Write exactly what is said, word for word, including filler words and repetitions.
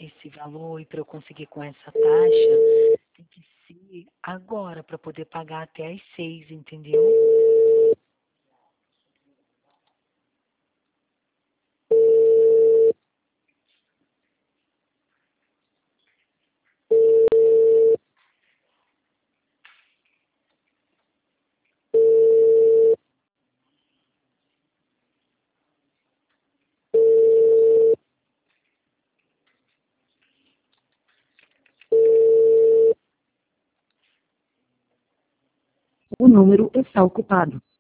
esse valor e para eu conseguir com essa taxa, tem que ser agora para poder pagar até às seis, entendeu? O número está ocupado.